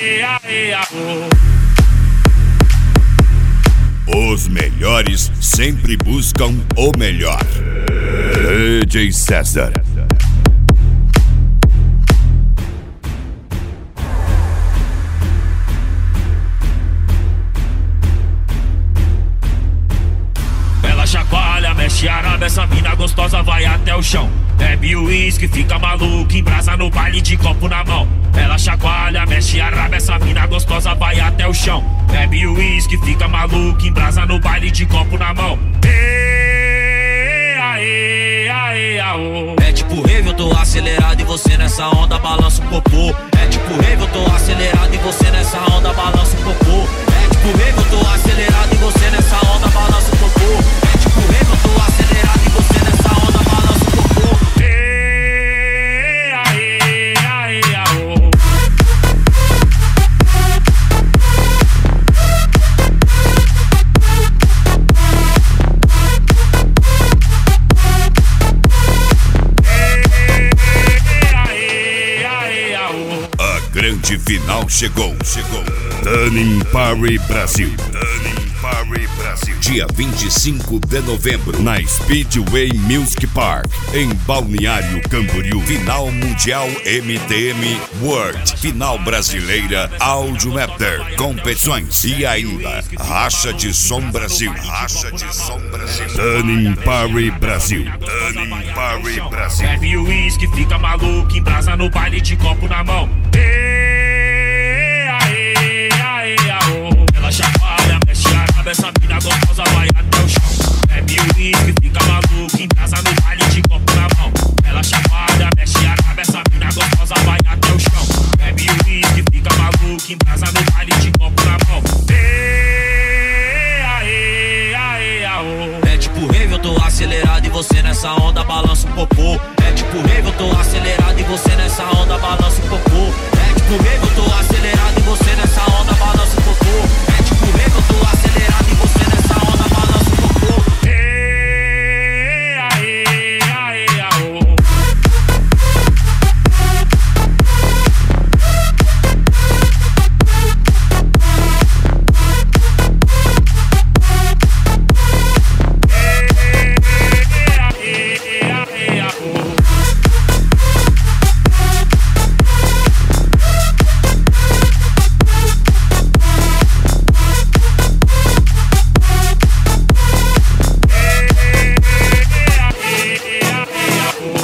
aê, aê, aô. Os melhores sempre buscam o melhor. DJ César. Ela chacoalha, mexe araba, essa mina gostosa vai até o chão. Bebe o uísque, fica maluco, embrasa no baile de copo na mão. Ela chacoalha, mexe araba, essa mina gostosa vai até o chão. Bebe o uísque, fica maluco, embrasa no baile de copo na mão. Ê, aê, aê, aô. É tipo rave, eu tô acelerado e você nessa onda balança o popô. É tipo rave, eu tô acelerado e você nessa onda balança o popô. É tipo rave, eu tô acelerado e você nessa onda balança o popô. É tipo rave, eu tô acelerado e você nessa onda balança o popô. Ê, aê, aê, aô. A grande final chegou. Turning Party Brasil. Dia 25 de novembro, na Speedway Music Park, em Balneário Camboriú. Final Mundial MTM World. Final Brasileira Audio Master. Competições. E ainda, Racha de Som Brasil. Turning Party Brasil. Bebe o uísque, fica maluco, embrasa no baile de copo na mão. Ê, aê, aê, aô. Ela chacoalha, mexe araba, essa mina gostosa vai até o chão. Bebe o uísque, fica maluco, embrasa no baile de copo na mão. Ela chacoalha, mexe araba, essa mina gostosa vai até o chão. Bebe o uísque, fica maluco, embrasa no baile de copo na mão. Ê, aê, aê, aô. É tipo rave, eu tô acelerado e você nessa onda balança o popô. É tipo rave, eu tô acelerado e você nessa onda balança